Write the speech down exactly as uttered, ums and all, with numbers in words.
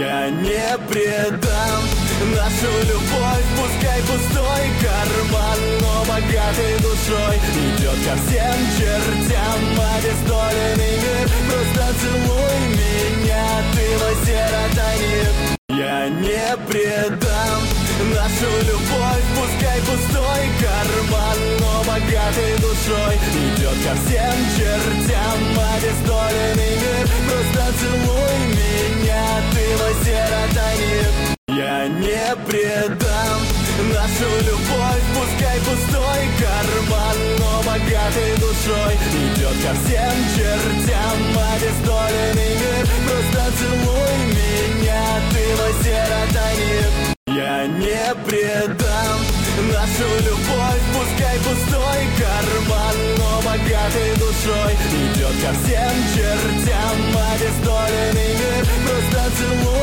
Я не предам нашу любовь, пускай пустой карман, но богатой душой идет ко всем чертям. Обездоленный мир, просто целуй меня, ты мой сиротайник. Я не предам нашу любовь, пускай пустой карман, но богатой душой идет ко всем чертям. Обездоленный мир, просто целуй меня, ты мой сиротайник. Я не предам нашу любовь, пускай пустой карман, но богатой душой идет ко всем чертям. Обездоленный мир, просто целуй меня, ты мой сиротайник. Я не предам нашу любовь, пускай пустой карман, но богатой душой идет ко всем чертям. Обездоленный мир, просто целуй